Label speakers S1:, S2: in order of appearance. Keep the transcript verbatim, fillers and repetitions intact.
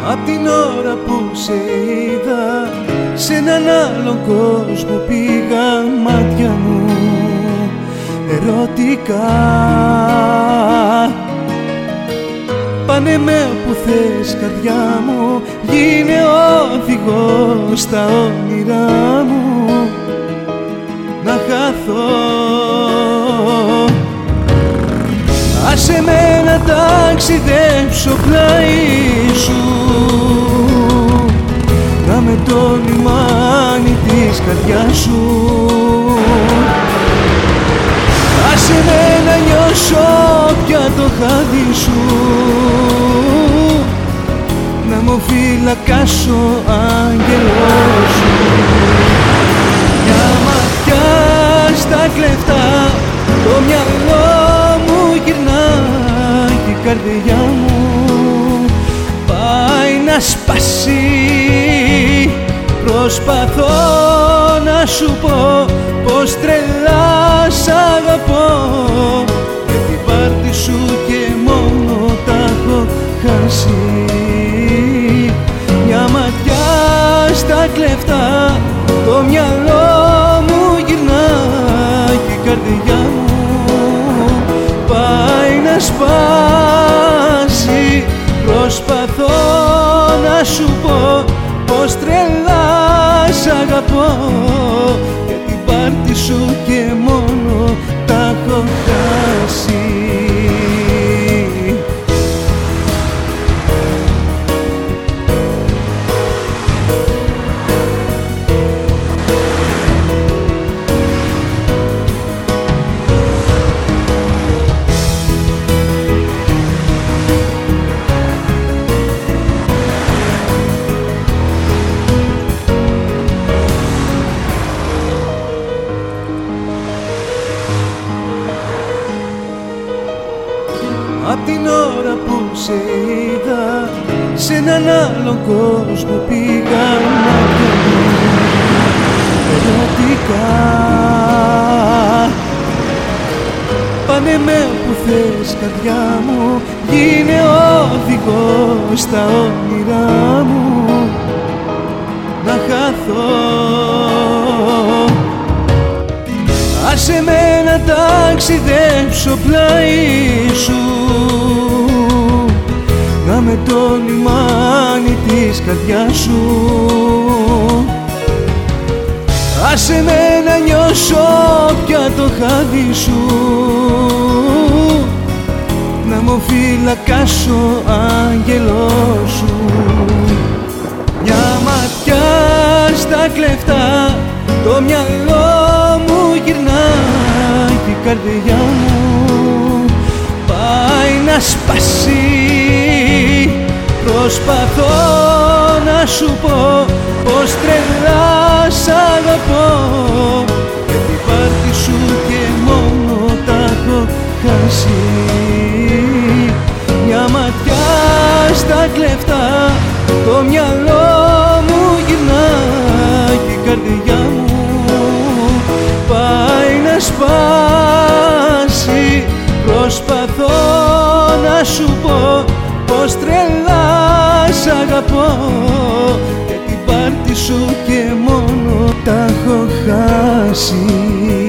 S1: Απ' την ώρα που σε είδα, σε έναν άλλον κόσμο πήγα, μάτια μου ερωτικά. Πάνε με όπου θες καρδιά μου, γίνε οδηγός στα όνειρά μου, να χαθώ. Άσε με να ταξιδέψω πλάι σου, να με το λιμάνι της καρδιάς σου. Άσε με να νιώσω πια το χάδι σου, να μου φυλακάσω άγγελός σου. Μια ματιά στα κλεφτά, το μυαλό μου γυρνάει και η καρδιά μου πάει να σπάσει. Προσπαθώ να σου πω πως τρελά σ' αγαπώ, και την πάρτι σου και μόνο τα έχω χάσει. Μια ματιά στα κλεφτά, το μυαλό μου γυρνάει και η καρδιά μου πάει να σπάσει. Προσπαθώ να σου πω πως τρελά σ' αγαπώ, και την πάρτι σου και μόνο τα έχω χάσει. Απ' την ώρα που σε είδα, σε έναν άλλον κόσμο πήγα, μάτια μου ερωτικά. Πάνε με όπου θες καρδιά μου, γίνε οδηγός στα όνειρά μου, να χαθώ. Άσε με να ταξιδέψω πλάι σου, να με το λιμάνι της καρδιάς σου. Άσε με να νιώσω πια το χάδι σου, να μου φυλακάσω άγγελός σου. Μια ματιά στα κλεφτά, το μυαλό μου γυρνάει και η καρδιά μου πάει να σπάσει. Προσπαθώ να σου πω πως τρελά σ' αγαπώ, και την πάρτι σου και μόνο τα έχω χάσει. Μια ματιά στα κλεφτά, το μυαλό μου γυρνάει και η καρδιά μου πάει να σπάσει. Προσπαθώ να σου πω πως τρελά σ' αγαπώ, και την πάρτι σου και μόνο τα έχω χάσει.